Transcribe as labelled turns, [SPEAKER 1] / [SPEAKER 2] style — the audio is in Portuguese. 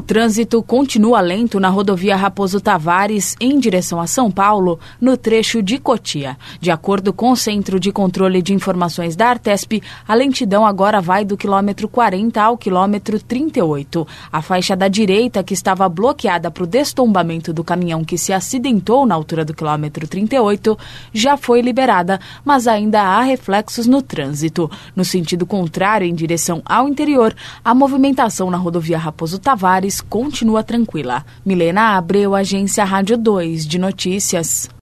[SPEAKER 1] trânsito continua lento na rodovia Raposo Tavares, em direção a São Paulo, no trecho de Cotia. De acordo com o Centro de Controle de Informações da Artesp, a lentidão agora vai do quilômetro 40 ao quilômetro 38. A faixa da direita, que estava bloqueada para o destombamento do caminhão que se acidentou na altura do quilômetro 38, já foi liberada, mas ainda há reflexos no trânsito. No sentido contrário, em direção ao interior, a movimentação na rodovia Raposo Tavares continua tranquila. Milena Abreu, Agência Rádio 2 de Notícias.